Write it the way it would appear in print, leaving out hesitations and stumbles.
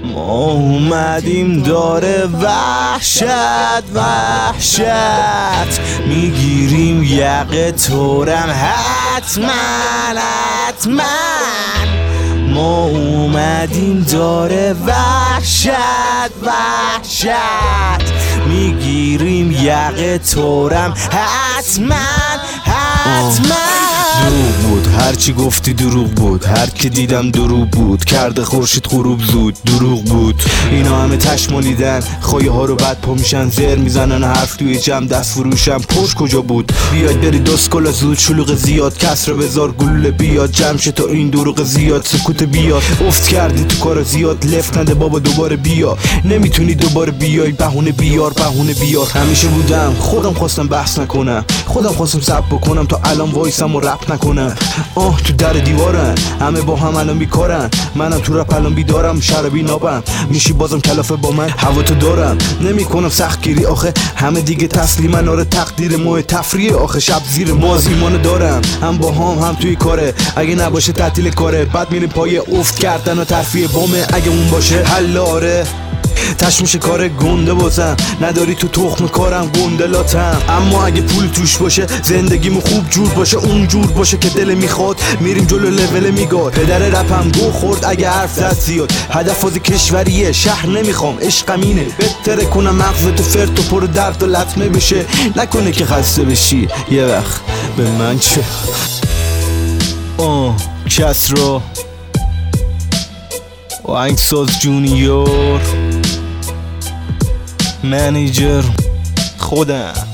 ما اومدیم داره وحشت میگیریم یقه تورم حتما ما اومدیم داره وحشت میگیریم یقه تورم حتما دروغ بود هرچی گفتی، دروغ بود هر کی دیدم دروغ بود، کرده خورشید غروب زود، دروغ بود اینا همه تشمالیدن، خواهی ها رو بد پا میشن، زر میزنن حرف توی جمع دست فروشم، پشت کجا بود؟ بیاید بری دسکالا زود، شلوغ زیاد کسر بزار گلوله بیاد، جمع شه تا این دروغ زیاد، سکوت بیاد، افت کردی تو کار زیاد، لفت نده بابا دوباره بیا، نمیتونی دوباره بیای، بهونه بیار همیشه بودم خودم خواستم بحث نکنم، خودم خواستم صبر بکنم تا الان وایسم و رپ نکنم، تو در دیوارن همه با هم الان بیکارن، منم تو رپ الان بیدارم، شربی نابم میشی بازم کلافه با من، هوا تو دارم نمیکنم سخت گیری، آخه همه دیگه تسلیمن، آره تقدیر ماه تفریه، آخه شب زیر ماز ایمانو دارم، هم با هم توی کاره، اگه نباشه تعطیل کاره، بعد میریم پای افت کردن و ترفیع بامه، اگه اون باشه حلاره تشمیش کار گنده بازم، نداری تو تخم کارم گندلاتم، اما اگه پول توش باشه زندگیمو خوب جور باشه، اون جور باشه که دل میخواد، میریم جلو لول میگار، پدر رپم گو خورد اگه حرف زد زیاد، هدف از کشوریه شهر نمیخوام، عشقم اینه بهتره کنم مغزتو فرد و پر درد و لطمه بشه، نکنه که خسته بشی یه وقت به من چه کسرا آهنگساز جونیور، منیجر خودم.